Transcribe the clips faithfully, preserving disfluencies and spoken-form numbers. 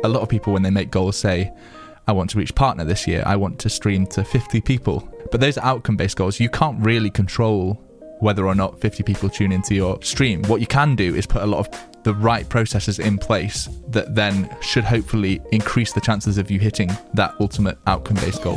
a lot of people, when they make goals, say, I want to reach partner this year. I want to stream to fifty people. But those are outcome-based goals. You can't really control whether or not fifty people tune into your stream. What you can do is put a lot of the right processes in place that then should hopefully increase the chances of you hitting that ultimate outcome-based goal.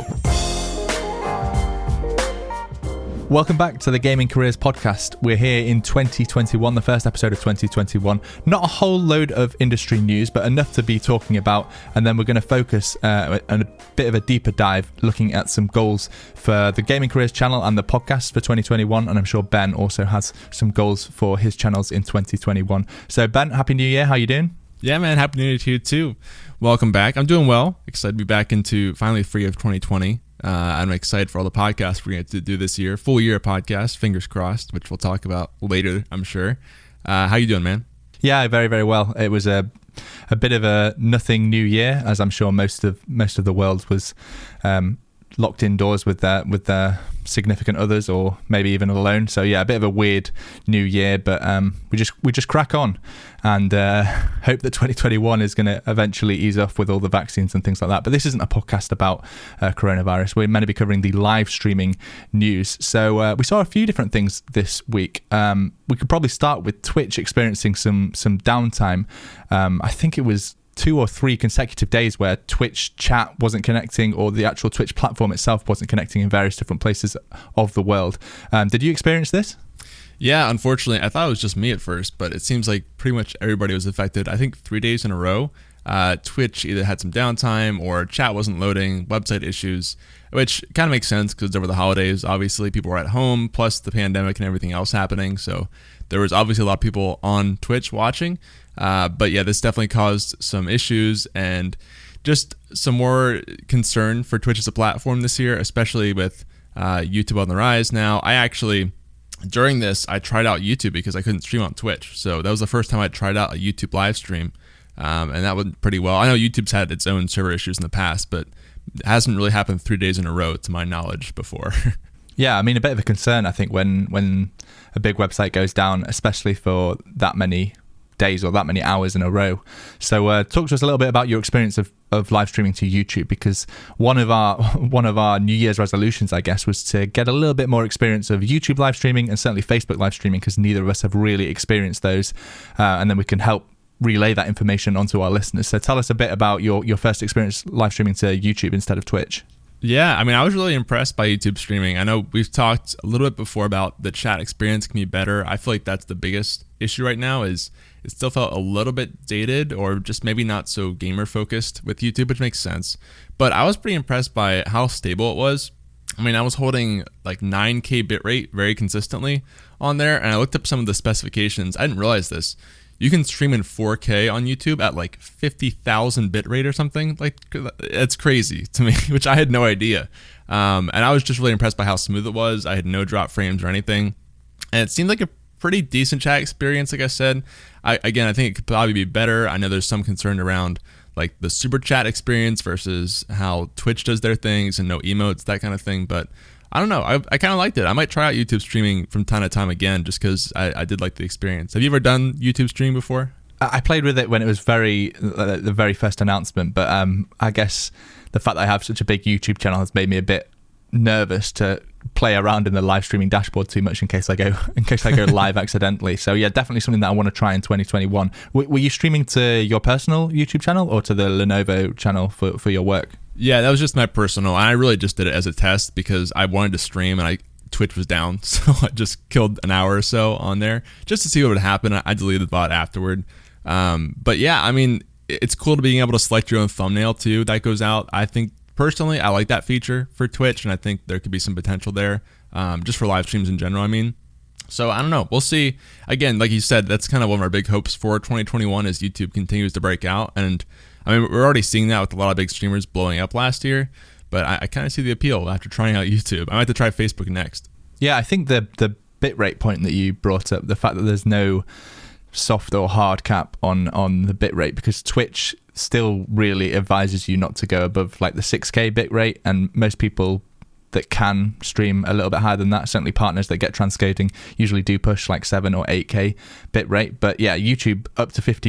Welcome back to the Gaming Careers Podcast. We're here in twenty twenty-one, the first episode of twenty twenty-one. Not a whole load of industry news, but enough to be talking about. And then we're going to focus uh, on a bit of a deeper dive, looking at some goals for the Gaming Careers channel and the podcast for twenty twenty-one. And I'm sure Ben also has some goals for his channels in twenty twenty-one. So Ben, Happy New Year. How you doing? Yeah, man. Happy New Year to you too. Welcome back. I'm doing well. Excited to be back into finally free of twenty twenty. Uh, I'm excited for all the podcasts we're going to do this year. Full year of podcasts, fingers crossed, which we'll talk about later, I'm sure. Uh, how you doing, man? Yeah, very, very well. It was a a bit of a nothing new year, as I'm sure most of most of the world was um, locked indoors with their with their significant others, or maybe even alone. So yeah, a bit of a weird new year, but um, we just we just crack on and uh, hope that twenty twenty-one is going to eventually ease off with all the vaccines and things like that. But this isn't a podcast about uh, coronavirus. We're meant to be covering the live streaming news. So uh, we saw a few different things this week. Um, we could probably start with Twitch experiencing some some downtime. Um, I think it was two or three consecutive days where Twitch chat wasn't connecting, or the actual Twitch platform itself wasn't connecting in various different places of the world. Um, did you experience this? Yeah, unfortunately, I thought it was just me at first, but it seems like pretty much everybody was affected. I think three days in a row, uh, Twitch either had some downtime or chat wasn't loading, website issues, which kind of makes sense because over the holidays, obviously people were at home, plus the pandemic and everything else happening. So there was obviously a lot of people on Twitch watching. Uh, but yeah, this definitely caused some issues and just some more concern for Twitch as a platform this year, especially with uh, YouTube on the rise now. I actually, during this, I tried out YouTube because I couldn't stream on Twitch. So that was the first time I tried out a YouTube live stream, um, and that went pretty well. I know YouTube's had its own server issues in the past, but it hasn't really happened three days in a row, to my knowledge, before. Yeah, I mean, a bit of a concern, I think, when, when a big website goes down, especially for that many days or that many hours in a row. So uh, talk to us a little bit about your experience of, of live streaming to YouTube, because one of our one of our New Year's resolutions, I guess, was to get a little bit more experience of YouTube live streaming and certainly Facebook live streaming, because neither of us have really experienced those, uh, and then we can help relay that information onto our listeners. So tell us a bit about your, your first experience live streaming to YouTube instead of Twitch. Yeah, I mean, I was really impressed by YouTube streaming. I know we've talked a little bit before about the chat experience can be better. I feel like that's the biggest issue right now, is it still felt a little bit dated or just maybe not so gamer focused with YouTube, which makes sense. But I was pretty impressed by how stable it was. I mean, I was holding like nine K bitrate very consistently on there, and I looked up some of the specifications. I didn't realize this. You can stream in four K on YouTube at like fifty thousand bitrate or something. Like, it's crazy to me, which I had no idea. Um, and I was just really impressed by how smooth it was. I had no drop frames or anything. And it seemed like a pretty decent chat experience, like I said. I, again, I think it could probably be better. I know there's some concern around like the super chat experience versus how Twitch does their things and no emotes, that kind of thing. But I don't know. I, I kind of liked it. I might try out YouTube streaming from time to time again, just because I, I did like the experience. Have you ever done YouTube stream before? I played with it when it was very uh, the very first announcement, but um, I guess the fact that I have such a big YouTube channel has made me a bit nervous to play around in the live streaming dashboard too much in case I go in case I go live accidentally. So yeah, definitely something that I want to try in twenty twenty-one. W- were you streaming to your personal YouTube channel or to the Lenovo channel for, for your work? Yeah, that was just my personal. I really just did it as a test because I wanted to stream and I Twitch was down, so I just killed an hour or so on there just to see what would happen. I deleted the bot afterward. Um, but yeah, I mean, it's cool to being able to select your own thumbnail too. That goes out. I think personally, I like that feature for Twitch, and I think there could be some potential there, um, just for live streams in general, I mean. So I don't know. We'll see. Again, like you said, that's kind of one of our big hopes for twenty twenty-one as YouTube continues to break out. And I mean, we're already seeing that with a lot of big streamers blowing up last year, but I, I kind of see the appeal after trying out YouTube. I might have to try Facebook next. Yeah, I think the the bitrate point that you brought up, the fact that there's no soft or hard cap on on the bitrate, because Twitch still really advises you not to go above like the six K bitrate, and most people that can stream a little bit higher than that, certainly partners that get transcoding, usually do push like seven or eight K bitrate. But yeah, YouTube up to fifty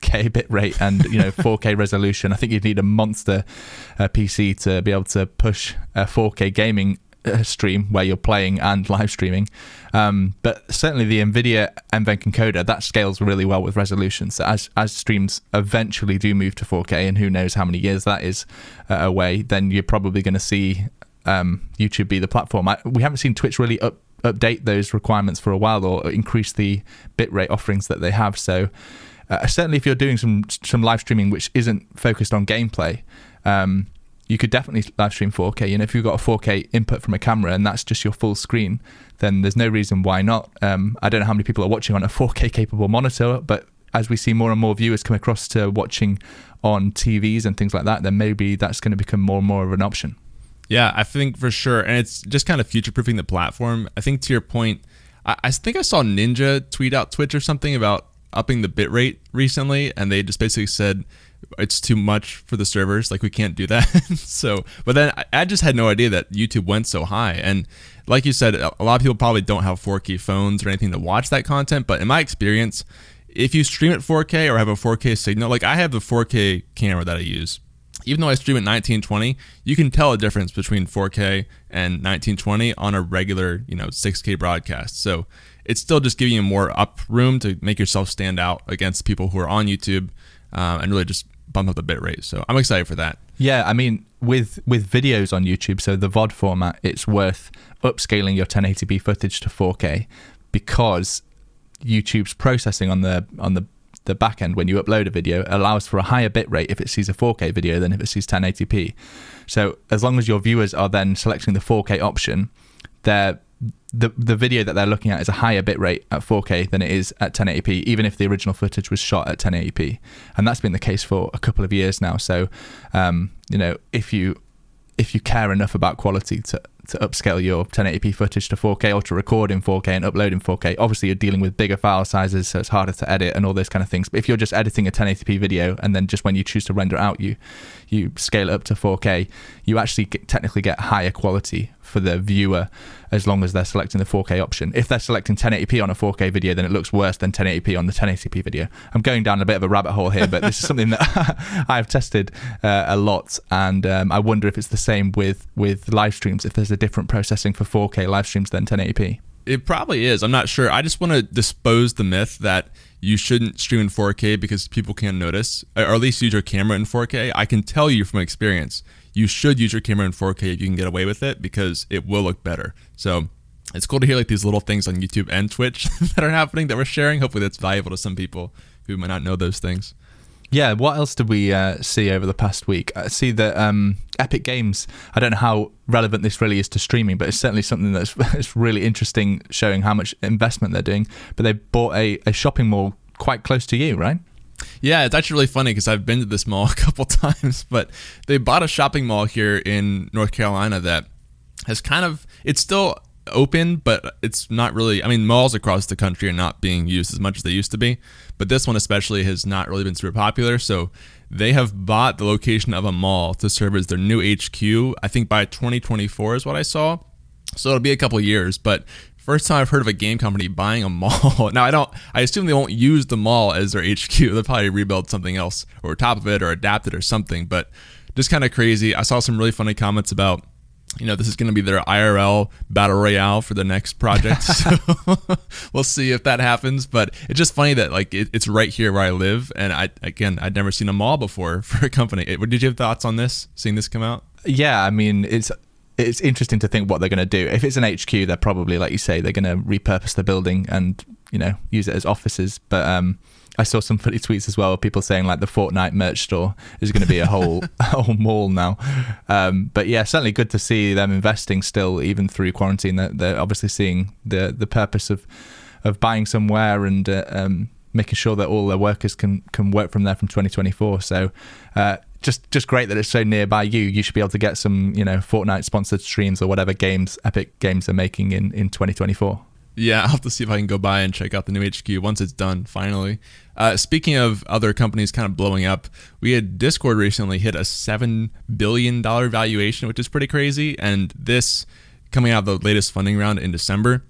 K bitrate and you know four K resolution. I think you'd need a monster uh, P C to be able to push a four K gaming uh, stream where you're playing and live streaming. Um, but certainly the NVIDIA NVENC encoder, that scales really well with resolution. So as as streams eventually do move to four K, and who knows how many years that is uh, away, then you're probably going to see um, YouTube be the platform. I, we haven't seen Twitch really up, update those requirements for a while or increase the bitrate offerings that they have. So uh, certainly if you're doing some some live streaming which isn't focused on gameplay, um, you could definitely live stream four K. And if you've got a four K input from a camera and that's just your full screen, then there's no reason why not. Um, I don't know how many people are watching on a four K capable monitor, but as we see more and more viewers come across to watching on T Vs and things like that, then maybe that's going to become more and more of an option. Yeah, I think for sure. And it's just kind of future-proofing the platform. I think to your point, I, I think I saw Ninja tweet out Twitch or something about upping the bitrate recently, and they just basically said it's too much for the servers, like we can't do that. So, but then I just had no idea that YouTube went so high. And like you said, a lot of people probably don't have four K phones or anything to watch that content, but in my experience, if you stream at four K or have a four K signal, like I have the four K camera that I use, even though I stream at nineteen twenty, you can tell a difference between four K and nineteen twenty on a regular, you know, six K broadcast. So it's still just giving you more up room to make yourself stand out against people who are on YouTube, uh, and really just bump up the bit rate. So I'm excited for that. Yeah, I mean, with with videos on YouTube, so the V O D format, it's worth upscaling your ten eighty p footage to four K because YouTube's processing on the on the the back end when you upload a video allows for a higher bit rate if it sees a four K video than if it sees ten eighty p. So as long as your viewers are then selecting the four K option, they're the the video that they're looking at is a higher bit rate at four K than it is at ten eighty p, even if the original footage was shot at ten eighty p. And that's been the case for a couple of years now. So um, you know, if you if you care enough about quality to to upscale your ten eighty p footage to four K or to record in four K and upload in four K, obviously you're dealing with bigger file sizes, so it's harder to edit and all those kind of things. But if you're just editing a ten eighty p video and then just when you choose to render it out, you you scale it up to four K, you actually get, technically get higher quality for the viewer as long as they're selecting the four K option. If they're selecting ten eighty p on a four K video, then it looks worse than ten eighty p on the ten eighty p video. I'm going down a bit of a rabbit hole here, but this is something that I've tested uh, a lot, and um, I wonder if it's the same with, with live streams, if there's a different processing for four K live streams than ten eighty p. It probably is. I'm not sure. I just want to dispose the myth that you shouldn't stream in four K because people can't notice, or at least use your camera in four K. I can tell you from experience, you should use your camera in four K if you can get away with it because it will look better. So it's cool to hear like these little things on YouTube and Twitch that are happening that we're sharing. Hopefully that's valuable to some people who might not know those things. Yeah, what else did we uh, see over the past week? I see that um, Epic Games, I don't know how relevant this really is to streaming, but it's certainly something that's it's really interesting, showing how much investment they're doing. But they bought a, a shopping mall quite close to you, right? Yeah, it's actually really funny because I've been to this mall a couple times, but they bought a shopping mall here in North Carolina that has kind of, it's still open, but it's not really, I mean, malls across the country are not being used as much as they used to be, but this one especially has not really been super popular. So they have bought the location of a mall to serve as their new H Q. I think by twenty twenty-four is what I saw. So it'll be a couple of years, but first time I've heard of a game company buying a mall. Now I don't, I assume they won't use the mall as their H Q. They'll probably rebuild something else or top of it or adapt it or something, but just kind of crazy. I saw some really funny comments about, you know, this is going to be their I R L battle royale for the next project. So we'll see if that happens. But it's just funny that like it, it's right here where I live, and I again I'd never seen a mall before for a company. It, did you have thoughts on this? Seeing this come out? Yeah, I mean it's it's interesting to think what they're going to do. If it's an H Q, they're probably, like you say, they're going to repurpose the building and you know use it as offices. But um, I saw some funny tweets as well of people saying like the Fortnite merch store is going to be a whole a whole mall now. Um, but yeah, certainly good to see them investing still, even through quarantine. They're, they're obviously seeing the the purpose of of buying somewhere and uh, um, making sure that all their workers can can work from there from twenty twenty-four. So uh, just just great that it's so nearby you. You should be able to get some you know Fortnite sponsored streams or whatever games Epic Games are making in in twenty twenty-four. Yeah, I'll have to see if I can go by and check out the new H Q once it's done, finally. Uh, speaking of other companies kind of blowing up, we had Discord recently hit a seven billion dollars valuation, which is pretty crazy. And this, coming out of the latest funding round in December,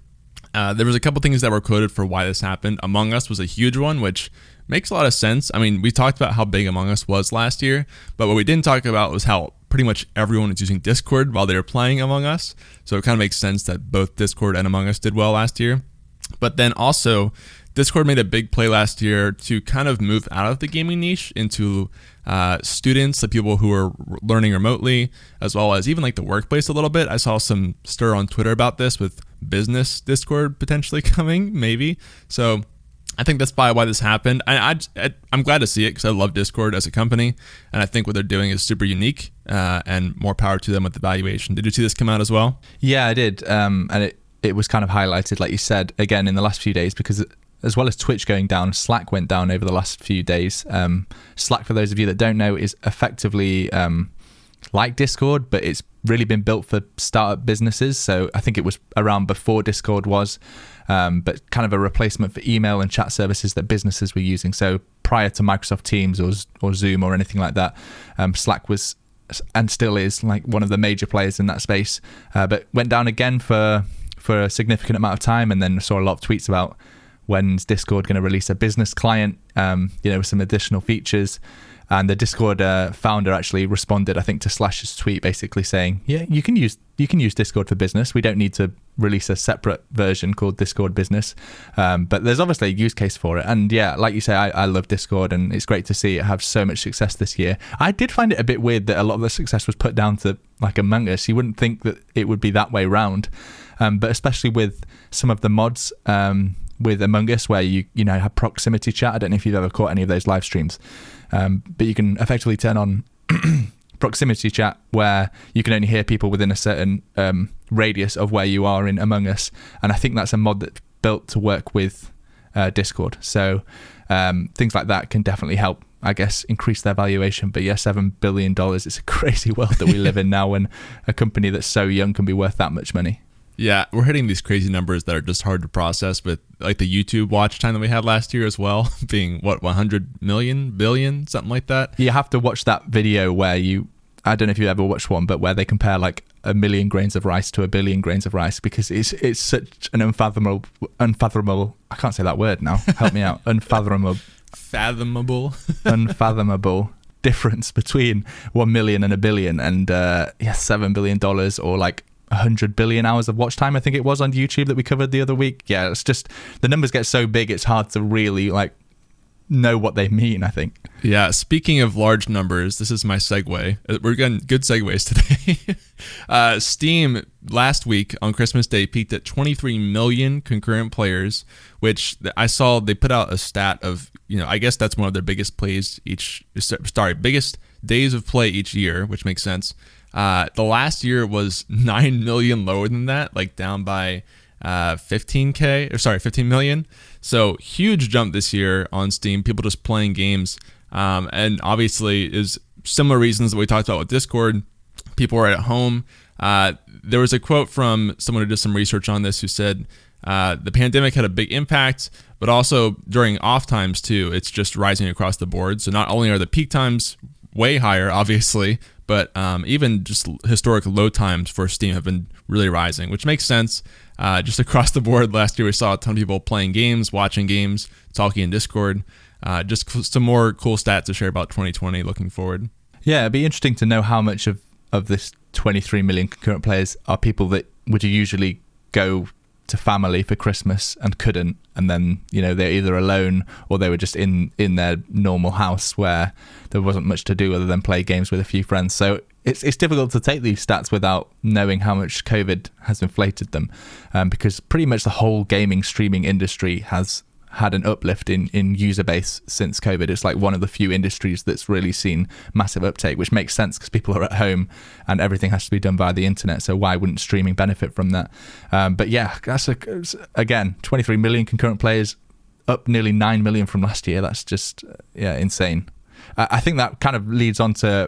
Uh, there was a couple things that were quoted for why this happened. Among Us was a huge one, which makes a lot of sense. I mean, we talked about how big Among Us was last year, but what we didn't talk about was how pretty much everyone was using Discord while they were playing Among Us. So it kind of makes sense that both Discord and Among Us did well last year. But then also, Discord made a big play last year to kind of move out of the gaming niche into uh, students, the people who are learning remotely, as well as even like the workplace a little bit. I saw some stir on Twitter about this with business Discord potentially coming, maybe. So I think that's probably why this happened. I, I, I'm glad to see it because I love Discord as a company, and I think what they're doing is super unique, uh, and more power to them with the valuation. Did you see this come out as well? Yeah, I did. Um, and it, it was kind of highlighted, like you said, again in the last few days, because as well as Twitch going down, Slack went down over the last few days. Um, Slack, for those of you that don't know, is effectively um, like Discord, but it's really been built for startup businesses. So I think it was around before Discord was, um, but kind of a replacement for email and chat services that businesses were using. So prior to Microsoft Teams or or Zoom or anything like that, um, Slack was and still is like one of the major players in that space, uh, but went down again for for a significant amount of time, and then saw a lot of tweets about when's Discord going to release a business client, um, you know, with some additional features. And the Discord uh, founder actually responded, I think, to Slash's tweet, basically saying, "Yeah, you can use you can use Discord for business. We don't need to release a separate version called Discord Business." Um, but there's obviously a use case for it. And yeah, like you say, I, I love Discord, and it's great to see it have so much success this year. I did find it a bit weird that a lot of the success was put down to like Among Us. You wouldn't think that it would be that way round, um, but especially with some of the mods. Um, with Among Us, where you you know have proximity chat. I don't know if you've ever caught any of those live streams, um, but you can effectively turn on proximity chat where you can only hear people within a certain um, radius of where you are in Among Us, and I think that's a mod that's built to work with uh, Discord. So um, things like that can definitely help, I guess, increase their valuation. But yeah, seven billion dollars, it's a crazy world that we live in now when a company that's so young can be worth that much money. Yeah, we're hitting these crazy numbers that are just hard to process, with like the YouTube watch time that we had last year as well, being what, one hundred million, billion, something like that. You have to watch that video where you, I don't know if you ever watched one, but where they compare like a million grains of rice to a billion grains of rice, because it's it's such an unfathomable, unfathomable, I can't say that word now, help me out, unfathomable, fathomable, unfathomable difference between one million and a billion, and uh, yeah, seven billion dollars or like one hundred billion hours of watch time, I think it was, on YouTube that we covered the other week. Yeah, it's just, the numbers get so big, it's hard to really like know what they mean, I think. Yeah, speaking of large numbers, this is my segue. We're getting good segues today. uh, Steam last week on Christmas Day peaked at twenty-three million concurrent players, which I saw they put out a stat of, you know, I guess that's one of their biggest plays each, sorry, biggest days of play each year, which makes sense. Uh, the last year was nine million lower than that, like down by uh, fifteen K, or sorry, fifteen million. So huge jump this year on Steam, people just playing games. Um, and obviously is similar reasons that we talked about with Discord. People are at home. Uh, there was a quote from someone who did some research on this who said, uh, the pandemic had a big impact, but also during off times too, it's just rising across the board. So not only are the peak times way higher, obviously, but um, even just historic low times for Steam have been really rising, which makes sense. Uh, just across the board, last year we saw a ton of people playing games, watching games, talking in Discord. Uh, just some more cool stats to share about twenty twenty looking forward. Yeah, it'd be interesting to know how much of, of this twenty-three million concurrent players are people that would usually go to family for Christmas and couldn't, and then, you know, they're either alone or they were just in in their normal house where there wasn't much to do other than play games with a few friends. So it's it's difficult to take these stats without knowing how much COVID has inflated them, um, because pretty much the whole gaming streaming industry has had an uplift in, in user base since COVID. It's like one of the few industries that's really seen massive uptake, which makes sense because people are at home and everything has to be done via the internet. So why wouldn't streaming benefit from that? Um, but yeah, that's a, again, twenty-three million concurrent players, up nearly nine million from last year. That's just, yeah, insane. I think that kind of leads on to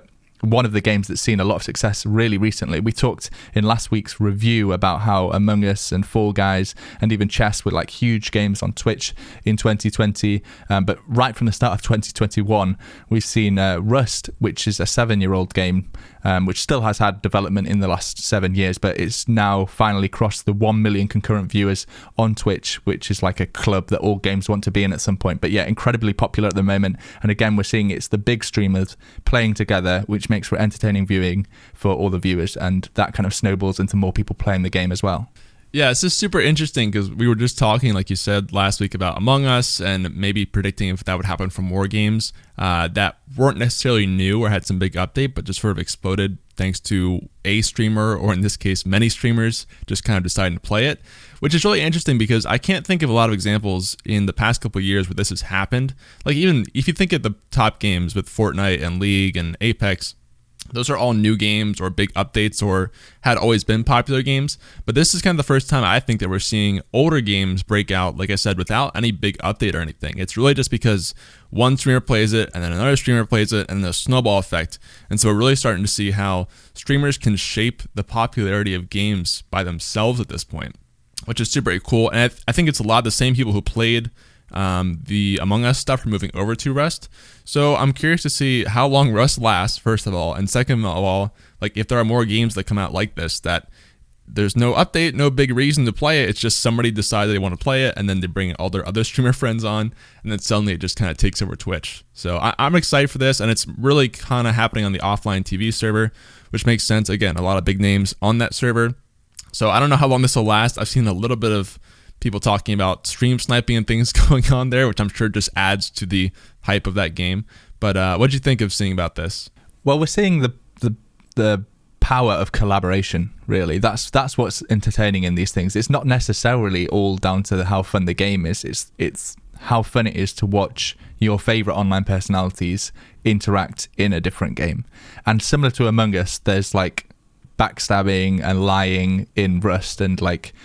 one of the games that's seen a lot of success really recently. We talked in last week's review about how Among Us and Fall Guys and even chess were like huge games on Twitch in twenty twenty. Um, but right from the start of twenty twenty-one, we've seen uh, Rust, which is a seven-year-old game, um, which still has had development in the last seven years, but it's now finally crossed the one million concurrent viewers on Twitch, which is like a club that all games want to be in at some point. But yeah, incredibly popular at the moment. And again, we're seeing it's the big streamers playing together, which makes for entertaining viewing for all the viewers, and that kind of snowballs into more people playing the game as well. Yeah, it's just super interesting because we were just talking, like you said, last week about Among Us and maybe predicting if that would happen for more games uh, that weren't necessarily new or had some big update, but just sort of exploded thanks to a streamer, or in this case, many streamers, just kind of deciding to play it, which is really interesting because I can't think of a lot of examples in the past couple of years where this has happened. Like even if you think of the top games with Fortnite and League and Apex, those are all new games or big updates or had always been popular games. But this is kind of the first time I think that we're seeing older games break out, like I said, without any big update or anything. It's really just because one streamer plays it and then another streamer plays it and then the snowball effect. And so we're really starting to see how streamers can shape the popularity of games by themselves at this point, which is super cool. And I, th- I think it's a lot of the same people who played Um, the Among Us stuff are moving over to Rust. So I'm curious to see how long Rust lasts, first of all. And second of all, like if there are more games that come out like this, that there's no update, no big reason to play it. It's just somebody decided they want to play it and then they bring all their other streamer friends on and then suddenly it just kind of takes over Twitch. So I, I'm excited for this, and it's really kind of happening on the offline T V server, which makes sense. Again, a lot of big names on that server. So I don't know how long this will last. I've seen a little bit of people talking about stream sniping and things going on there, which I'm sure just adds to the hype of that game. But uh, what did you think of seeing about this? Well, we're seeing the the the power of collaboration, really. That's that's what's entertaining in these things. It's not necessarily all down to the, how fun the game is. It's it's how fun it is to watch your favorite online personalities interact in a different game. And similar to Among Us, there's like backstabbing and lying in Rust, and like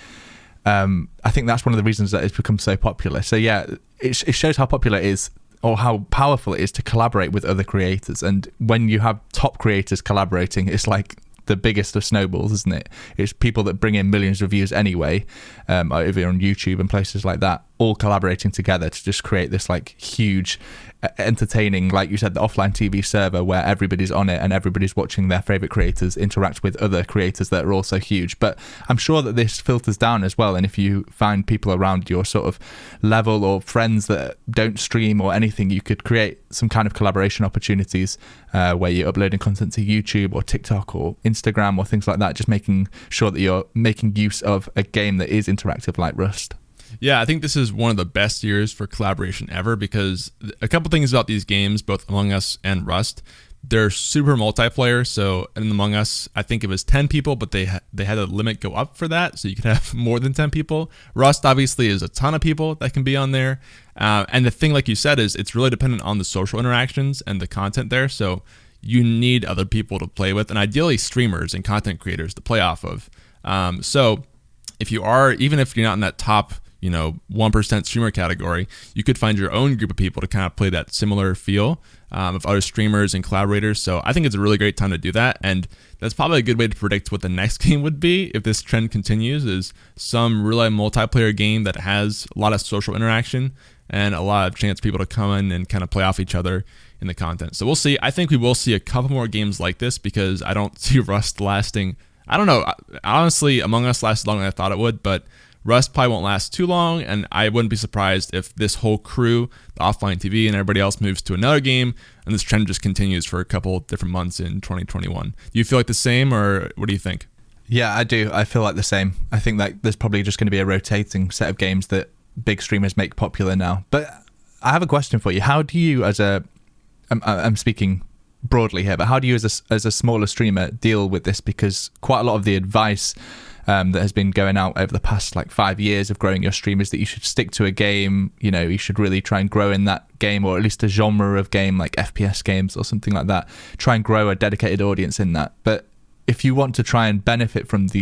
Um, I think that's one of the reasons that it's become so popular. So yeah, it, it shows how popular it is, or how powerful it is to collaborate with other creators. And when you have top creators collaborating, it's like the biggest of snowballs, isn't it? It's people that bring in millions of views anyway, um, over on YouTube and places like that, all collaborating together to just create this like huge, entertaining, like you said, the offline T V server where everybody's on it and everybody's watching their favorite creators interact with other creators that are also huge. But I'm sure that this filters down as well. And if you find people around your sort of level or friends that don't stream or anything, you could create some kind of collaboration opportunities uh, where you're uploading content to YouTube or TikTok or Instagram or things like that, just making sure that you're making use of a game that is interactive like Rust. Yeah, I think this is one of the best years for collaboration ever, because a couple things about these games, both Among Us and Rust, they're super multiplayer. So in Among Us, I think it was ten people, but they ha- they had a limit go up for that, so you could have more than ten people. Rust obviously is a ton of people that can be on there. Uh, and the thing, like you said, is it's really dependent on the social interactions and the content there. So you need other people to play with, and ideally streamers and content creators to play off of. Um, so if you are, even if you're not in that top, you know, one percent streamer category, you could find your own group of people to kind of play that similar feel um, of other streamers and collaborators. So I think it's a really great time to do that. And that's probably a good way to predict what the next game would be if this trend continues, is some really multiplayer game that has a lot of social interaction and a lot of chance for people to come in and kind of play off each other in the content. So we'll see. I think we will see a couple more games like this, because I don't see Rust lasting. I don't know. Honestly, Among Us lasted longer than I thought it would, but Rust probably won't last too long, and I wouldn't be surprised if this whole crew, the offline T V and everybody else, moves to another game, and this trend just continues for a couple different months in twenty twenty-one. Do you feel like the same, or what do you think? Yeah, I do. I feel like the same. I think that there's probably just going to be a rotating set of games that big streamers make popular now. But I have a question for you. How do you, as a, I'm, I'm speaking broadly here, but how do you as a, as a smaller streamer deal with this? Because quite a lot of the advice Um, that has been going out over the past like five years of growing your stream is that you should stick to a game. You know, you should really try and grow in that game, or at least a genre of game like F P S games or something like that. Try and grow a dedicated audience in that. But if you want to try and benefit from these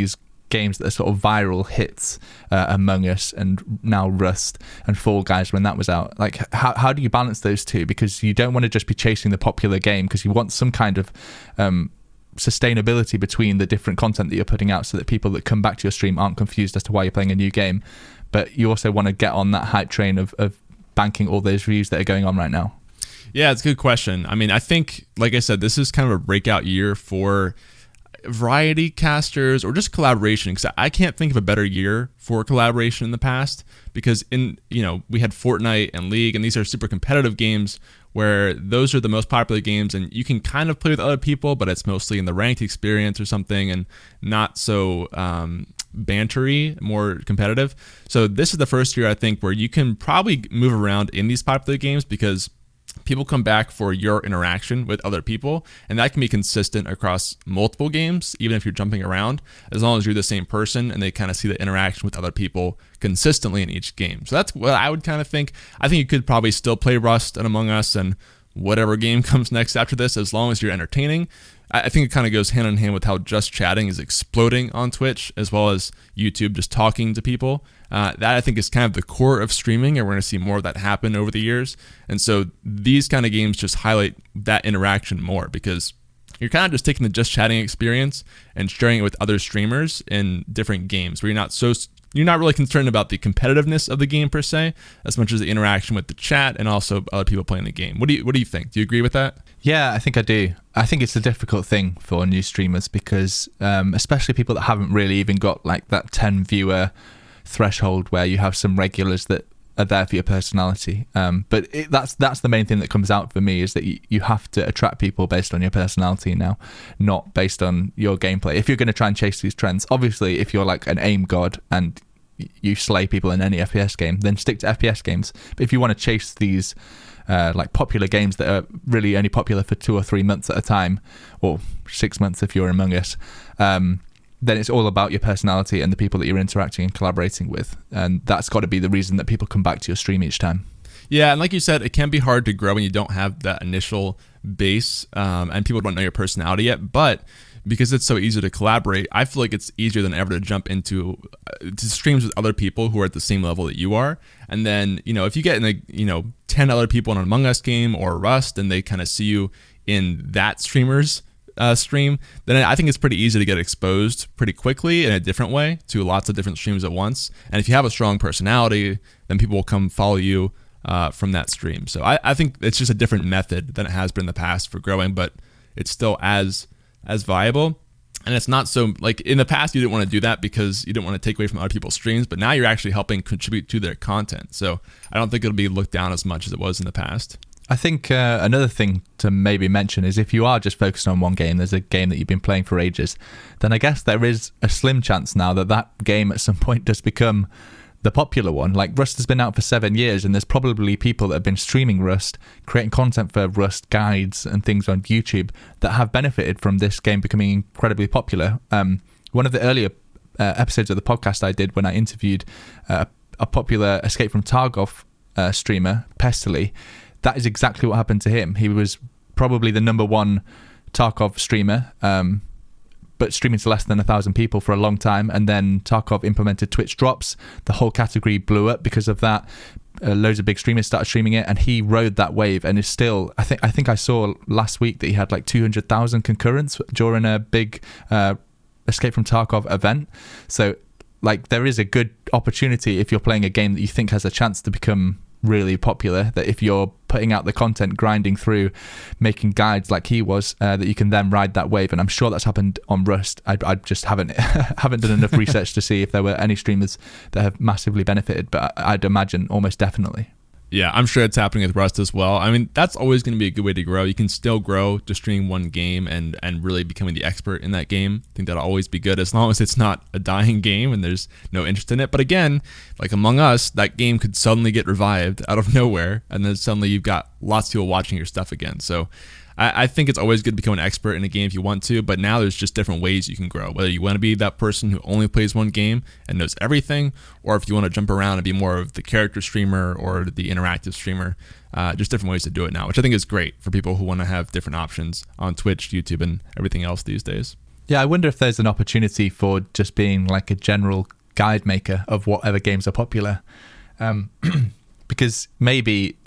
games that are sort of viral hits, uh, Among Us and now Rust and Fall Guys when that was out. Like, how how do you balance those two? Because you don't want to just be chasing the popular game, because you want some kind of um, sustainability between the different content that you're putting out, so that people that come back to your stream aren't confused as to why you're playing a new game. But you also want to get on that hype train of, of banking all those views that are going on right now. Yeah, it's a good question. I mean, I think, like I said, this is kind of a breakout year for variety casters or just collaboration, because I can't think of a better year for collaboration in the past, because in, you know, we had Fortnite and League, and these are super competitive games where those are the most popular games, and you can kind of play with other people, but it's mostly in the ranked experience or something, and not so um, bantery, more competitive. So this is the first year, I think, where you can probably move around in these popular games, because people come back for your interaction with other people, and that can be consistent across multiple games, even if you're jumping around, as long as you're the same person and they kind of see the interaction with other people consistently in each game. So that's what I would kind of think. I think you could probably still play Rust and Among Us and whatever game comes next after this, as long as you're entertaining. I think it kind of goes hand in hand with how just chatting is exploding on Twitch, as well as YouTube, just talking to people. Uh, that I think is kind of the core of streaming, and we're going to see more of that happen over the years. And so these kind of games just highlight that interaction more, because you're kind of just taking the just chatting experience and sharing it with other streamers in different games, where you're not so you're not really concerned about the competitiveness of the game per se, as much as the interaction with the chat and also other people playing the game. What do you What do you think? Do you agree with that? Yeah, I think I do. I think it's a difficult thing for new streamers, because um, especially people that haven't really even got like that ten viewer threshold, where you have some regulars that are there for your personality. Um, but it, that's that's the main thing that comes out for me, is that you, you have to attract people based on your personality now, not based on your gameplay. If you're going to try and chase these trends, obviously, if you're like an aim god and you slay people in any F P S game, then stick to F P S games. But if you want to chase these uh, like popular games that are really only popular for two or three months at a time, or six months if you're Among Us, um, then it's all about your personality and the people that you're interacting and collaborating with. And that's got to be the reason that people come back to your stream each time. Yeah, and like you said, it can be hard to grow when you don't have that initial base, um, and people don't know your personality yet. But because it's so easy to collaborate, I feel like it's easier than ever to jump into uh, to streams with other people who are at the same level that you are. And then, you know, if you get in a, you know, ten other people in an Among Us game or Rust, and they kind of see you in that streamer's uh, stream, then I think it's pretty easy to get exposed pretty quickly in a different way to lots of different streams at once. And if you have a strong personality, then people will come follow you uh, from that stream. So I, I think it's just a different method than it has been in the past for growing, but it's still as as viable. And it's not so, like in the past you didn't want to do that because you didn't want to take away from other people's streams, but now you're actually helping contribute to their content. So I don't think it'll be looked down as much as it was in the past. I think uh, another thing to maybe mention is, if you are just focused on one game, there's a game that you've been playing for ages, then I guess there is a slim chance now that that game at some point does become the popular one. Like Rust has been out for seven years, and there's probably people that have been streaming Rust, creating content for Rust, guides and things on YouTube, that have benefited from this game becoming incredibly popular. Um, one of the earlier uh, episodes of the podcast I did, when I interviewed uh, a popular Escape from Tarkov uh, streamer, Pestily, that is exactly what happened to him. He was probably the number one Tarkov streamer, um, but streaming to less than a thousand people for a long time. And then Tarkov implemented Twitch drops. The whole category blew up because of that. Uh, loads of big streamers started streaming it, and he rode that wave and is still, I think I think I saw last week that he had like two hundred thousand concurrents during a big uh, Escape from Tarkov event. So like there is a good opportunity, if you're playing a game that you think has a chance to become really popular, that if you're putting out the content, grinding through, making guides like he was, uh, that you can then ride that wave. And I'm sure that's happened on Rust. I, I just haven't haven't done enough research to see if there were any streamers that have massively benefited, but I'd imagine almost definitely. Yeah, I'm sure it's happening with Rust as well. I mean, that's always going to be a good way to grow. You can still grow to stream one game and, and really becoming the expert in that game. I think that'll always be good, as long as it's not a dying game and there's no interest in it. But again, like Among Us, that game could suddenly get revived out of nowhere, and then suddenly you've got lots of people watching your stuff again. So I, I think it's always good to become an expert in a game if you want to, but now there's just different ways you can grow. Whether you want to be that person who only plays one game and knows everything, or if you want to jump around and be more of the character streamer or the interactive streamer, uh, just different ways to do it now, which I think is great for people who want to have different options on Twitch, YouTube, and everything else these days. Yeah, I wonder if there's an opportunity for just being like a general guide maker of whatever games are popular. Um, because maybe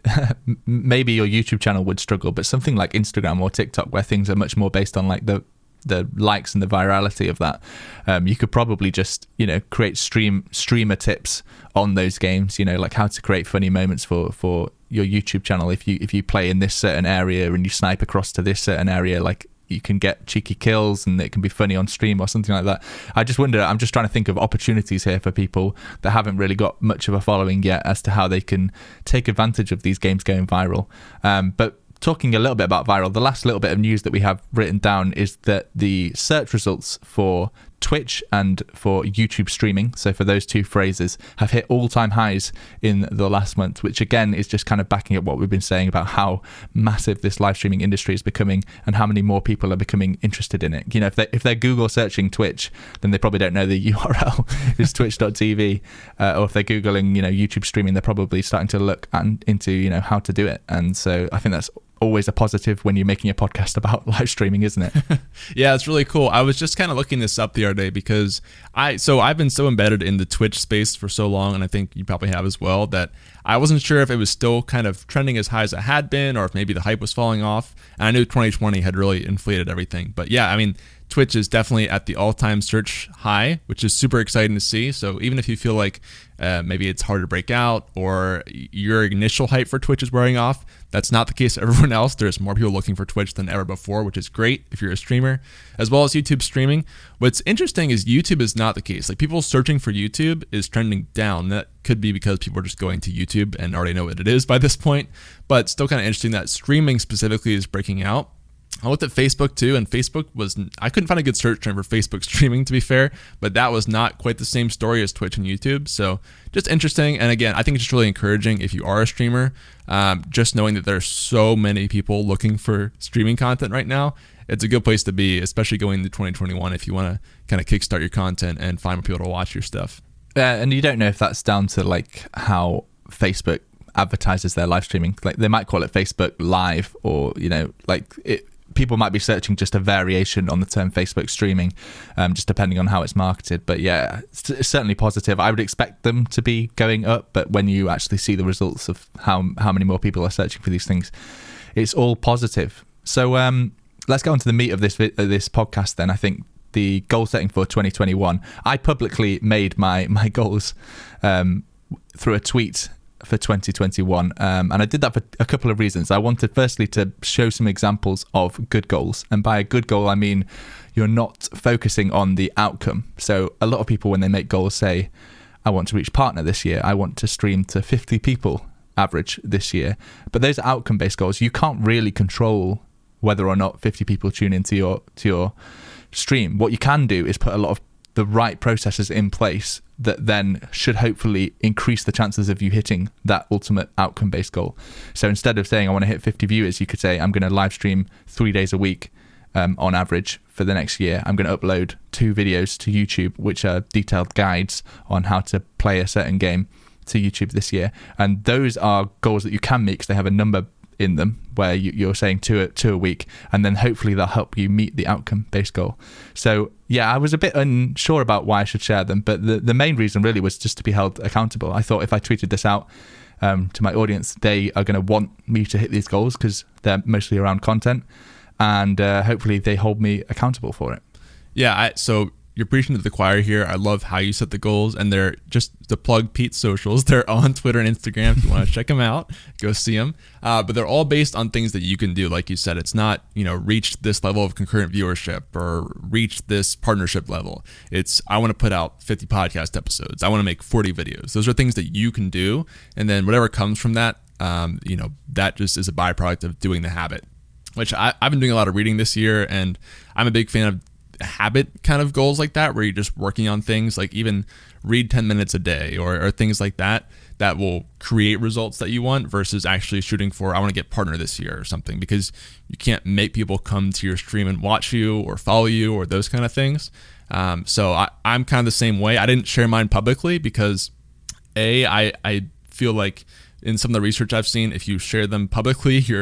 maybe your YouTube channel would struggle, but something like Instagram or TikTok, where things are much more based on like the the likes and the virality of that, um, you could probably just, you know, create stream streamer tips on those games, you know, like how to create funny moments for for your YouTube channel. If you if you play in this certain area and you snipe across to this certain area, like you can get cheeky kills and it can be funny on stream or something like that. I just wonder, I'm just trying to think of opportunities here for people that haven't really got much of a following yet as to how they can take advantage of these games going viral. Um, but talking a little bit about viral, the last little bit of news that we have written down is that the search results for Twitch and for YouTube streaming, so for those two phrases, have hit all-time highs in the last month, which again is just kind of backing up what we've been saying about how massive this live streaming industry is becoming and how many more people are becoming interested in it. You know, if they if they're Google searching Twitch, then they probably don't know the U R L is twitch dot t v, uh, or if they're googling, you know, YouTube streaming, they're probably starting to look and into, you know, how to do it. And so I think that's always a positive when you're making a podcast about live streaming, isn't it? Yeah, it's really cool. I was just kind of looking this up the other day because I so I've been so embedded in the Twitch space for so long, and I think you probably have as well, that I wasn't sure if it was still kind of trending as high as it had been or if maybe the hype was falling off. And I knew twenty twenty had really inflated everything. But yeah, I mean, Twitch is definitely at the all-time search high, which is super exciting to see. So even if you feel like uh, maybe it's hard to break out or your initial hype for Twitch is wearing off, that's not the case for everyone else. There's more people looking for Twitch than ever before, which is great if you're a streamer, as well as YouTube streaming. What's interesting is YouTube is not the case. Like, people searching for YouTube is trending down. That could be because people are just going to YouTube and already know what it is by this point, but still kind of interesting that streaming specifically is breaking out. I looked at Facebook too, and Facebook was, I couldn't find a good search term for Facebook streaming, to be fair, but that was not quite the same story as Twitch and YouTube. So just interesting. And again, I think it's just really encouraging if you are a streamer, um, just knowing that there's so many people looking for streaming content right now. It's a good place to be, especially going into twenty twenty-one if you want to kind of kickstart your content and find more people to watch your stuff. Uh, and you don't know if that's down to like how Facebook advertises their live streaming. Like, they might call it Facebook Live, or, you know, like it, people might be searching just a variation on the term Facebook streaming, um, just depending on how it's marketed. But yeah, it's, it's certainly positive. I would expect them to be going up, but when you actually see the results of how how many more people are searching for these things, it's all positive. So um, let's go on to the meat of this uh, this podcast then. I think the goal setting for twenty twenty-one. I publicly made my my goals um, through a tweet for twenty twenty-one, um, and I did that for a couple of reasons. I wanted firstly to show some examples of good goals, and by a good goal I mean you're not focusing on the outcome. So a lot of people, when they make goals, say, I want to reach partner this year, I want to stream to fifty people average this year, but those are outcome based goals. You can't really control whether or not fifty people tune into your to your stream. What you can do is put a lot of the right processes in place that then should hopefully increase the chances of you hitting that ultimate outcome-based goal. So instead of saying I want to hit fifty viewers, you could say I'm going to live stream three days a week um, on average for the next year. I'm going to upload two videos to YouTube, which are detailed guides on how to play a certain game, to YouTube this year. And those are goals that you can meet because they have a number in them where you, you're saying two, two a week, and then hopefully they'll help you meet the outcome-based goal. So yeah, I was a bit unsure about why I should share them, but the, the main reason really was just to be held accountable. I thought if I tweeted this out um, to my audience, they are going to want me to hit these goals because they're mostly around content, and uh, hopefully they hold me accountable for it. Yeah, I, so you're preaching to the choir here. I love how you set the goals, and they're just to plug Pete's socials. They're on Twitter and Instagram. If you want to check them out, go see them. Uh, but they're all based on things that you can do. Like you said, it's not, you know, reach this level of concurrent viewership or reach this partnership level. It's, I want to put out fifty podcast episodes. I want to make forty videos. Those are things that you can do. And then whatever comes from that, um, you know, that just is a byproduct of doing the habit, which I, I've been doing a lot of reading this year, and I'm a big fan of habit kind of goals like that, where you're just working on things like even read ten minutes a day or, or things like that that will create results that you want, versus actually shooting for, I want to get partner this year or something, because you can't make people come to your stream and watch you or follow you or those kind of things. Um, so I, I'm kind of the same way. I didn't share mine publicly because A, I, I feel like in some of the research I've seen, if you share them publicly, you're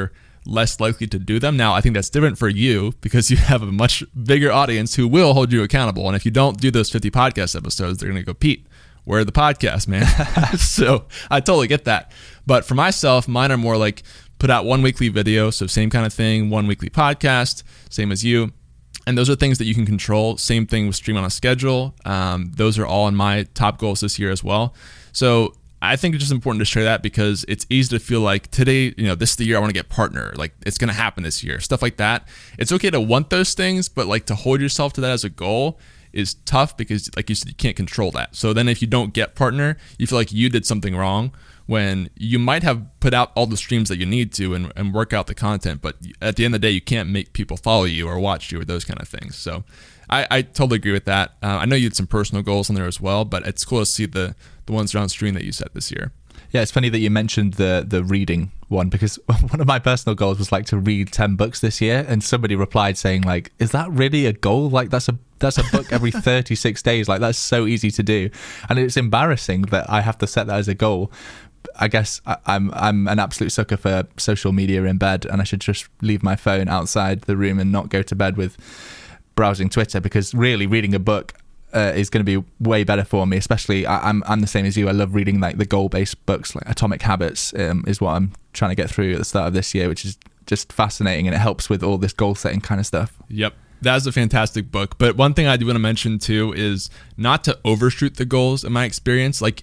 less likely to do them. Now, I think that's different for you because you have a much bigger audience who will hold you accountable. And if you don't do those fifty podcast episodes, they're going to go, Pete, where are the podcasts, man? So I totally get that. But for myself, mine are more like put out one weekly video. So same kind of thing, one weekly podcast, same as you. And those are things that you can control. Same thing with stream on a schedule. Um, those are all in my top goals this year as well. So I think it's just important to share that because it's easy to feel like today, you know, this is the year I want to get partner. Like it's going to happen this year, stuff like that. It's okay to want those things, but like to hold yourself to that as a goal is tough because like you said, you can't control that. So then if you don't get partner, you feel like you did something wrong when you might have put out all the streams that you need to and, and work out the content. But at the end of the day, you can't make people follow you or watch you or those kind of things. So I, I totally agree with that. Uh, I know you had some personal goals in there as well, but it's cool to see the, the ones around stream that you set this year. Yeah, it's funny that you mentioned the the reading one because one of my personal goals was like to read ten books this year, and somebody replied saying like, "Is that really a goal? Like that's a that's a book every thirty-six days. Like that's so easy to do." And it's embarrassing that I have to set that as a goal. I guess I, I'm I'm an absolute sucker for social media in bed, and I should just leave my phone outside the room and not go to bed with browsing Twitter because really reading a book Uh, is going to be way better for me. Especially, I, I'm I'm the same as you. I love reading like the goal-based books, like Atomic Habits um, is what I'm trying to get through at the start of this year, which is just fascinating, and it helps with all this goal-setting kind of stuff. Yep, that is a fantastic book. But one thing I do want to mention too is not to overshoot the goals. In my experience, like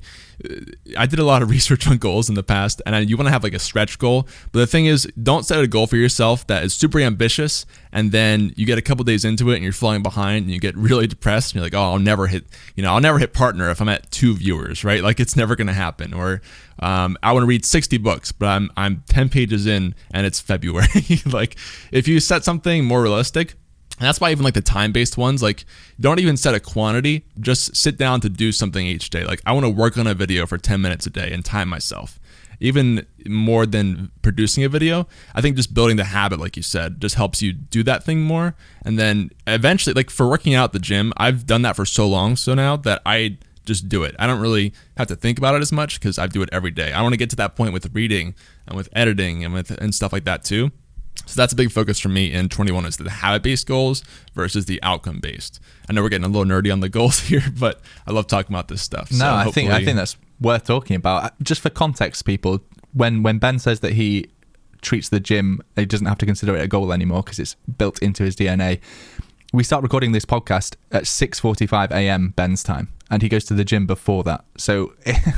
I did a lot of research on goals in the past, and you want to have like a stretch goal. But the thing is, don't set a goal for yourself that is super ambitious, and then you get a couple days into it and you're falling behind, and you get really depressed, and you're like, oh, I'll never hit, you know, I'll never hit partner if I'm at two viewers, right? Like it's never going to happen. Or um, I want to read sixty books, but I'm I'm ten pages in and it's February. Like if you set something more realistic. And that's why even like the time-based ones, like don't even set a quantity, just sit down to do something each day. Like I want to work on a video for ten minutes a day and time myself. Even more than producing a video, I think just building the habit, like you said, just helps you do that thing more. And then eventually, like for working out at the gym, I've done that for so long so now that I just do it. I don't really have to think about it as much because I do it every day. I want to get to that point with reading and with editing and with and stuff like that too. So that's a big focus for me in twenty-one is the habit-based goals versus the outcome-based. I know we're getting a little nerdy on the goals here, but I love talking about this stuff. No, so I think I think that's worth talking about. Just for context, people, when when Ben says that he treats the gym, he doesn't have to consider it a goal anymore because it's built into his D N A. We start recording this podcast at six forty-five a.m. Ben's time, and he goes to the gym before that. So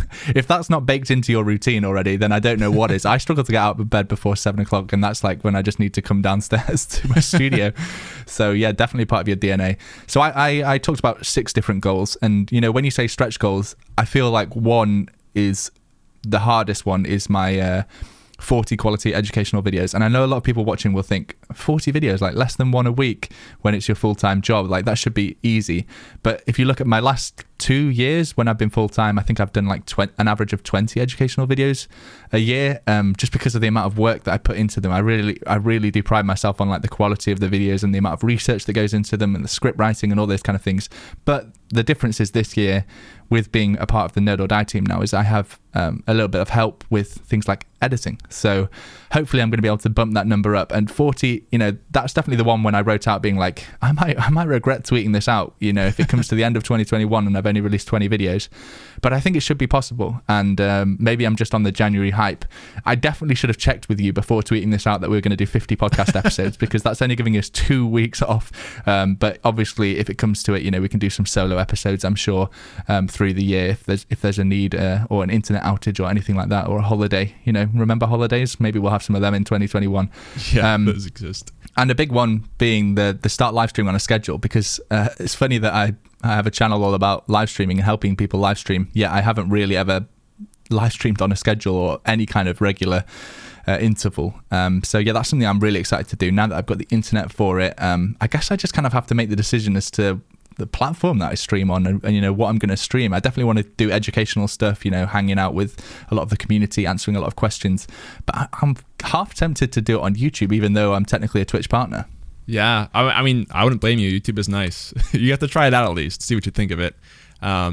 if that's not baked into your routine already, then I don't know what is. I struggle to get out of bed before seven o'clock, and that's like when I just need to come downstairs to my studio. So yeah, definitely part of your D N A. So I, I, I talked about six different goals, and you know when you say stretch goals, I feel like one is the hardest one is my uh, forty quality educational videos. And I know a lot of people watching will think forty videos, like less than one a week when it's your full-time job, like that should be easy. But if you look at my last two years when I've been full-time, I think I've done like tw- an average of twenty educational videos a year, um, just because of the amount of work that I put into them. I really I really do pride myself on like the quality of the videos and the amount of research that goes into them and the script writing and all those kind of things. But the difference is this year with being a part of the Nerd or Die team now is I have um, a little bit of help with things like editing. So hopefully I'm going to be able to bump that number up. And forty, you know, that's definitely the one when I wrote out being like, I might I might regret tweeting this out, you know, if it comes to the end of twenty twenty-one and I've only released twenty videos. But I think it should be possible. And um, maybe I'm just on the January hype. I definitely should have checked with you before tweeting this out that we were going to do fifty podcast episodes because that's only giving us two weeks off. Um, but obviously, if it comes to it, you know, we can do some solo episodes, I'm sure, um, through the year if there's if there's a need uh, or an internet outage or anything like that or a holiday. You know, remember holidays? Maybe we'll have some of them in twenty twenty-one. Yeah, um, those exist. And a big one being the the start live stream on a schedule, because uh, it's funny that I, I have a channel all about live streaming and helping people live stream. Yeah, I haven't really ever live streamed on a schedule or any kind of regular uh, interval. Um, so yeah, that's something I'm really excited to do now that I've got the internet for it. Um, I guess I just kind of have to make the decision as to the platform that I stream on and, and you know what I'm going to stream. I definitely want to do educational stuff, you know, hanging out with a lot of the community, answering a lot of questions. But I, I'm half tempted to do it on YouTube, even though I'm technically a Twitch partner. Yeah, I, I mean, I wouldn't blame you. YouTube is nice. You have to try it out at least, see what you think of it. Um,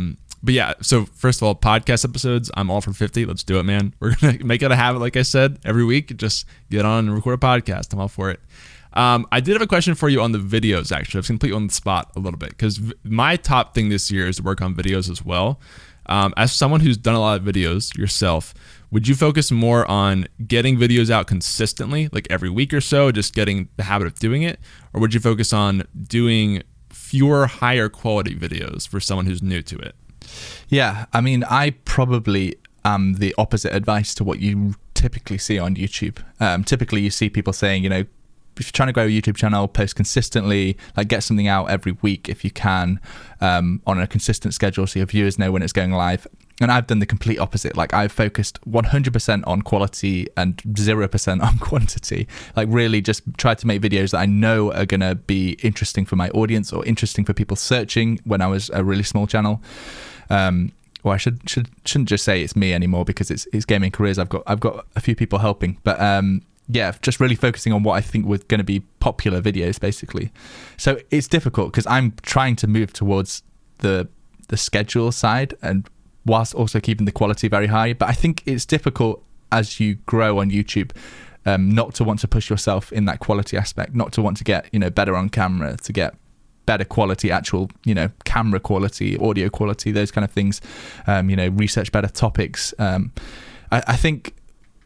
but yeah, so first of all, podcast episodes, I'm all for fifty. Let's do it, man. We're going to make it a habit, like I said, every week. Just get on and record a podcast. I'm all for it. Um, I did have a question for you on the videos, actually. I was going to put you on the spot a little bit because v- my top thing this year is to work on videos as well. Um, as someone who's done a lot of videos yourself, would you focus more on getting videos out consistently, like every week or so, just getting the habit of doing it? Or would you focus on doing fewer, higher quality videos for someone who's new to it? Yeah, I mean, I probably am the opposite advice to what you typically see on YouTube. Um, typically, you see people saying, you know, if you're trying to grow a YouTube channel, post consistently, like get something out every week if you can, um, on a consistent schedule so your viewers know when it's going live. And I've done the complete opposite. Like I've focused one hundred percent on quality and zero percent on quantity. Like really just tried to make videos that I know are going to be interesting for my audience or interesting for people searching when I was a really small channel. Um, well, I should, should, shouldn't just say it's me anymore because it's, it's gaming careers. I've got, I've got a few people helping, but, um, yeah, just really focusing on what I think were going to be popular videos, basically. So it's difficult because I'm trying to move towards the the schedule side and whilst also keeping the quality very high. But I think it's difficult as you grow on YouTube, um, not to want to push yourself in that quality aspect, not to want to get, you know, better on camera, to get better quality, actual, you know, camera quality, audio quality, those kind of things, um, you know, research better topics. Um, I, I think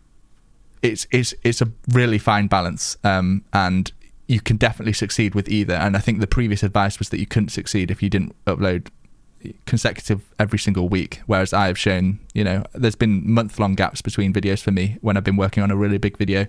it's it's it's a really fine balance, um, and you can definitely succeed with either. And I think the previous advice was that you couldn't succeed if you didn't upload consecutive every single week, whereas I have shown, you know, there's been month-long gaps between videos for me when I've been working on a really big video,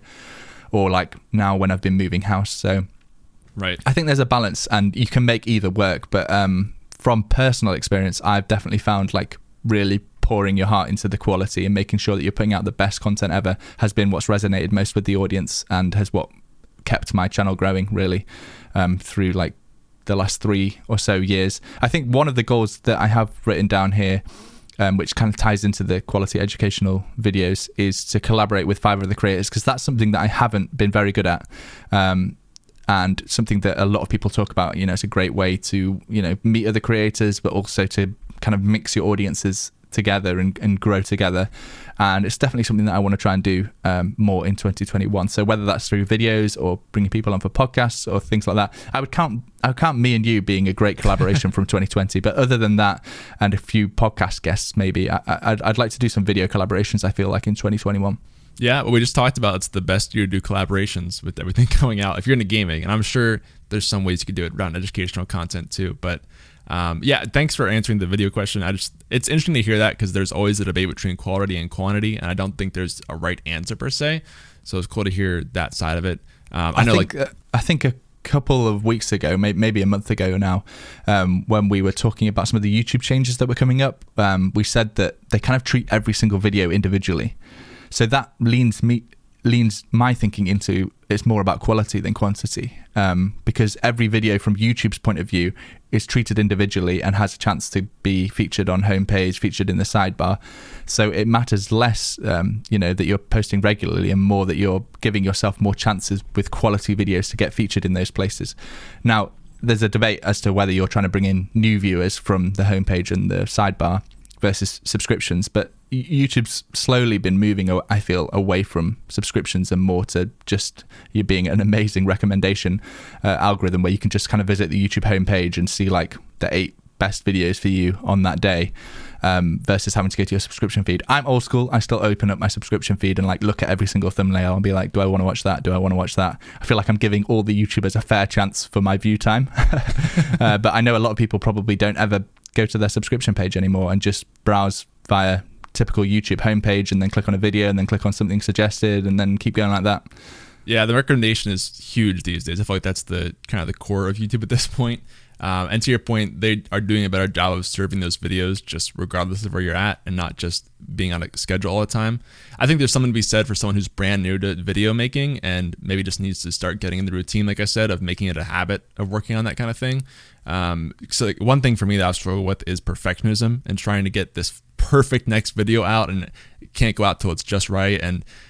or like now when I've been moving house. So right, I think there's a balance and you can make either work, but um, from personal experience, I've definitely found like really pouring your heart into the quality and making sure that you're putting out the best content ever has been what's resonated most with the audience and has what kept my channel growing really, um, through like the last three or so years. I think one of the goals that I have written down here, um, which kind of ties into the quality educational videos, is to collaborate with five other creators, because that's something that I haven't been very good at, um, and something that a lot of people talk about. You know, it's a great way to, you know, meet other creators, but also to kind of mix your audiences together and, and grow together. And it's definitely something that I want to try and do um, more in twenty twenty-one. So whether that's through videos or bringing people on for podcasts or things like that, I would count I would count me and you being a great collaboration from twenty twenty. But other than that, and a few podcast guests, maybe I, I'd, I'd like to do some video collaborations, I feel like, in twenty twenty-one. Yeah, well, we just talked about it's the best year to do collaborations with everything going out if you're into gaming, and I'm sure there's some ways you could do it around educational content too. But um, yeah, thanks for answering the video question. I just it's interesting to hear that because there's always a debate between quality and quantity, and I don't think there's a right answer per se. So it's cool to hear that side of it. Um, I, I know, think, like uh, I think a couple of weeks ago, maybe a month ago now, um, when we were talking about some of the YouTube changes that were coming up, um, we said that they kind of treat every single video individually. So that leans me leans my thinking into it's more about quality than quantity, um, because every video from YouTube's point of view is treated individually and has a chance to be featured on homepage, featured in the sidebar. So it matters less, um, you know, that you're posting regularly and more that you're giving yourself more chances with quality videos to get featured in those places. Now, there's a debate as to whether you're trying to bring in new viewers from the homepage and the sidebar versus subscriptions, but YouTube's slowly been moving, I feel, away from subscriptions and more to just you being an amazing recommendation uh, algorithm where you can just kind of visit the YouTube homepage and see like the eight best videos for you on that day, um, versus having to go to your subscription feed. I'm old school. I still open up my subscription feed and like look at every single thumbnail and be like, do I want to watch that? Do I want to watch that? I feel like I'm giving all the YouTubers a fair chance for my view time. uh, but I know a lot of people probably don't ever go to their subscription page anymore and just browse via typical YouTube homepage and then click on a video and then click on something suggested and then keep going like that. Yeah, the recommendation is huge these days. I feel like that's the kind of the core of YouTube at this point. Um, and to your point, they are doing a better job of serving those videos just regardless of where you're at and not just being on a schedule all the time. I think there's something to be said for someone who's brand new to video making and maybe just needs to start getting in the routine, like I said, of making it a habit of working on that kind of thing. Um, so like one thing for me that I struggle with is perfectionism and trying to get this perfect next video out, and it can't go out till it's just right. And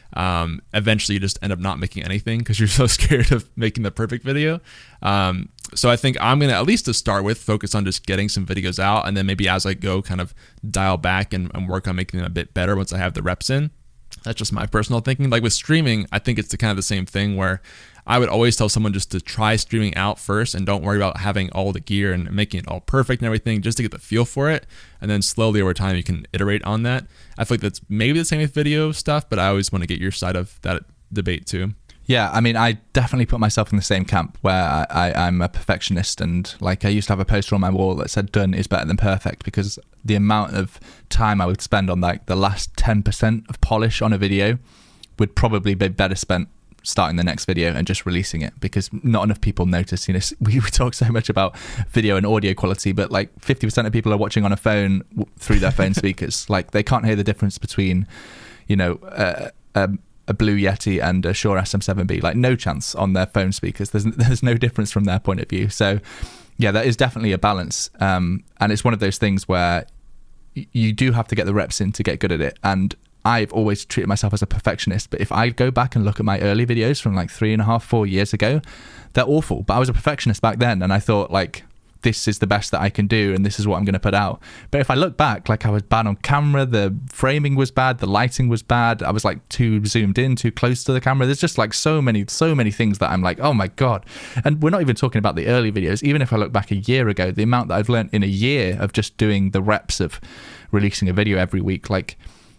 um, eventually you just end up not making anything because you're so scared of making the perfect video. Um, so I think I'm going to, at least to start with, focus on just getting some videos out, and then maybe as I go, kind of dial back and, and work on making them a bit better once I have the reps in. That's just my personal thinking. Like with streaming, I think it's the kind of the same thing where I would always tell someone just to try streaming out first and don't worry about having all the gear and making it all perfect and everything, just to get the feel for it. And then slowly over time, you can iterate on that. I feel like that's maybe the same with video stuff, but I always want to get your side of that debate too. Yeah, I mean, I definitely put myself in the same camp where I, I, I'm a perfectionist, and like I used to have a poster on my wall that said done is better than perfect, because the amount of time I would spend on like the last ten percent of polish on a video would probably be better spent starting the next video and just releasing it, because not enough people notice. You know, we, we talk so much about video and audio quality, but like fifty percent of people are watching on a phone through their phone speakers. Like they can't hear the difference between, you know, uh, um, a Blue Yeti and a Shure S M seven B, like no chance on their phone speakers. There's there's no difference from their point of view. So yeah, that is definitely a balance. Um, and it's one of those things where y- you do have to get the reps in to get good at it. And I've always treated myself as a perfectionist, but if I go back and look at my early videos from like three and a half, four years ago, they're awful. But I was a perfectionist back then, and I thought like, this is the best that I can do, and this is what I'm going to put out. But if I look back, like I was bad on camera, the framing was bad, the lighting was bad, I was like too zoomed in, too close to the camera. There's just like so many, so many things that I'm like, oh my God. And we're not even talking about the early videos. Even if I look back a year ago, the amount that I've learned in a year of just doing the reps of releasing a video every week, like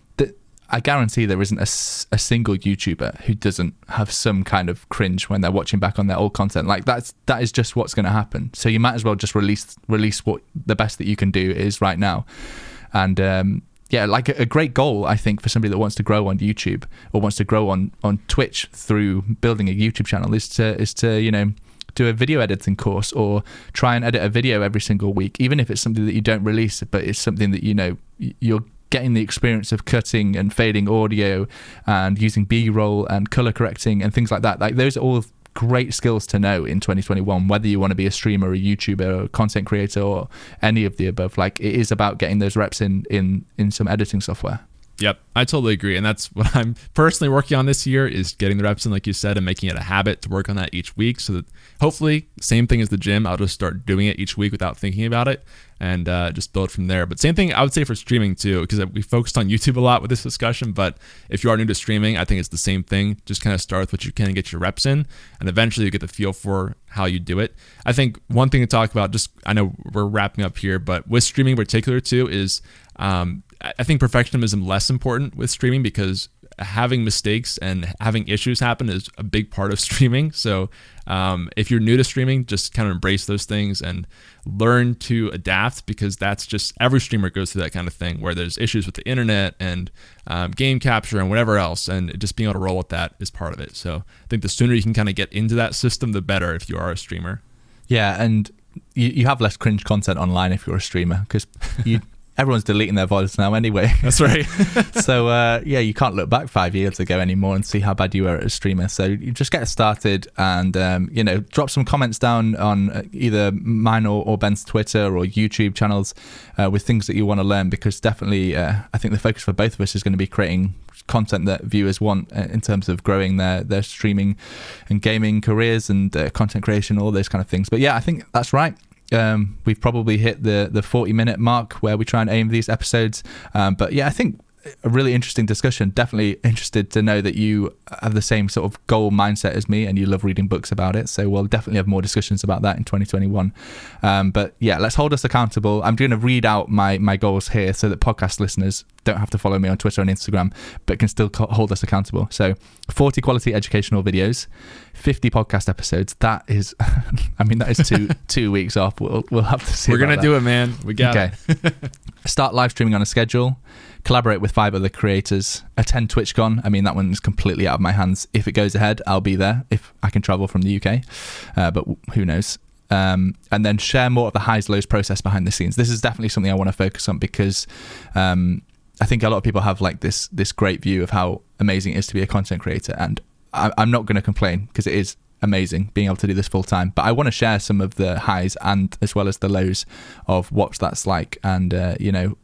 I guarantee there isn't a, a single YouTuber who doesn't have some kind of cringe when they're watching back on their old content. Like that's that is just what's going to happen. So you might as well just release release what the best that you can do is right now. And um, yeah, like a, a great goal, I think, for somebody that wants to grow on YouTube or wants to grow on on Twitch through building a YouTube channel is to is to you know do a video editing course or try and edit a video every single week, even if it's something that you don't release, but it's something that you know you're getting the experience of cutting and fading audio and using B-roll and color correcting and things like that. Like those are all great skills to know in twenty twenty-one, whether you want to be a streamer, a YouTuber, or a content creator, or any of the above. Like it is about getting those reps in in in some editing software. Yep, I totally agree. And that's what I'm personally working on this year, is getting the reps in, like you said, and making it a habit to work on that each week. So that hopefully, same thing as the gym, I'll just start doing it each week without thinking about it, and uh, just build from there. But same thing I would say for streaming too, because we focused on YouTube a lot with this discussion. But if you are new to streaming, I think it's the same thing. Just kind of start with what you can and get your reps in, and eventually you get the feel for how you do it. I think one thing to talk about, just I know we're wrapping up here, but with streaming in particular too, is um, I think perfectionism less important with streaming, because having mistakes and having issues happen is a big part of streaming. So um, if you're new to streaming, just kind of embrace those things and learn to adapt, because that's just, every streamer goes through that kind of thing where there's issues with the internet and um, game capture and whatever else, and just being able to roll with that is part of it. So I think the sooner you can kind of get into that system, the better if you are a streamer. Yeah, and you, you have less cringe content online if you're a streamer, because you everyone's deleting their V O Ds now anyway. That's right. So uh, yeah, you can't look back five years ago anymore and see how bad you were as a streamer. So you just get started, and um, you know, drop some comments down on either mine or, or Ben's Twitter or YouTube channels uh, with things that you want to learn, because definitely uh, I think the focus for both of us is going to be creating content that viewers want in terms of growing their their streaming and gaming careers and uh, content creation, all those kind of things. But yeah, I think that's right. Um, we've probably hit the the forty minute mark where we try and aim these episodes. Um, but yeah, I think a really interesting discussion. Definitely interested to know that you have the same sort of goal mindset as me and you love reading books about it. So we'll definitely have more discussions about that in twenty twenty-one. Um, but yeah, let's hold us accountable. I'm going to read out my, my goals here so that podcast listeners don't have to follow me on Twitter and Instagram, but can still hold us accountable. So forty quality educational videos, fifty podcast episodes. That is, I mean, that is two two weeks off. We'll we'll have to see. We're going to do it, man. We got okay. it. Start live streaming on a schedule. Collaborate with five other creators. Attend TwitchCon. I mean, that one is completely out of my hands. If it goes ahead, I'll be there if I can travel from the U K. Uh, but who knows? Um, and then share more of the highs, lows process behind the scenes. This is definitely something I want to focus on, because um, I think a lot of people have like this this great view of how amazing it is to be a content creator, and I, I'm not going to complain, because it is amazing being able to do this full time. But I want to share some of the highs and as well as the lows of what that's like, and uh, you know,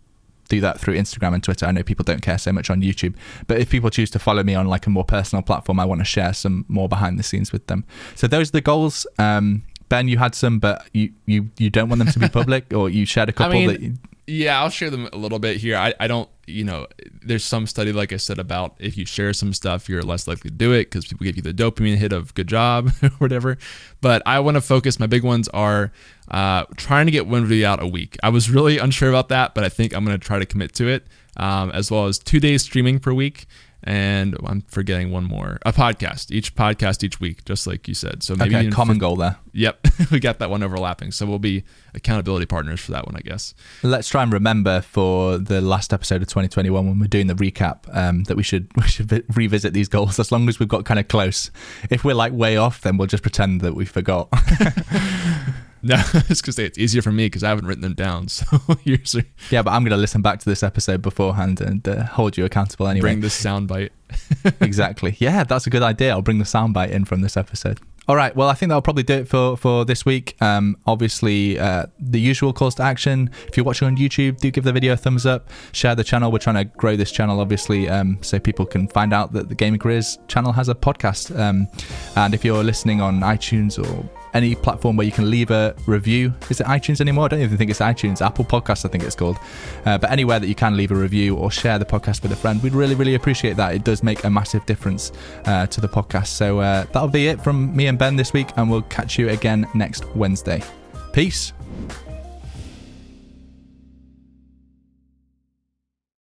do that through Instagram and Twitter. I know people don't care so much on YouTube, but if people choose to follow me on like a more personal platform, I want to share some more behind the scenes with them. So those are the goals. Um, Ben, you had some, but you, you, you don't want them to be public, or you shared a couple I mean, that you... Yeah, I'll share them a little bit here. I, I don't, you know, there's some study, like I said, about if you share some stuff, you're less likely to do it because people give you the dopamine hit of good job or whatever. But I want to focus, my big ones are uh, trying to get one video out a week. I was really unsure about that, but I think I'm going to try to commit to it, um, as well as two days streaming per week. And I'm forgetting one more, a podcast, each podcast each week, just like you said. So maybe okay, common f- goal there. Yep. We got that one overlapping. So we'll be accountability partners for that one, I guess. Let's try and remember for the last episode of twenty twenty-one, when we're doing the recap, um, that we should we should revisit these goals as long as we've got kind of close. If we're like way off, then we'll just pretend that we forgot. No, it's because it's easier for me because I haven't written them down. So yours are... Yeah, but I'm going to listen back to this episode beforehand and uh, hold you accountable anyway. Bring this soundbite. Exactly. Yeah, that's a good idea. I'll bring the soundbite in from this episode. All right. Well, I think that'll probably do it for, for this week. Um, obviously, uh, the usual calls to action. If you're watching on YouTube, do give the video a thumbs up. Share the channel. We're trying to grow this channel, obviously, um, so people can find out that the Gaming Careers channel has a podcast. Um, and if you're listening on iTunes or any platform where you can leave a review. Is it iTunes anymore? I don't even think it's iTunes. Apple Podcasts, I think it's called. Uh, but anywhere that you can leave a review or share the podcast with a friend, we'd really, really appreciate that. It does make a massive difference uh, to the podcast. So uh, that'll be it from me and Ben this week, and we'll catch you again next Wednesday. Peace.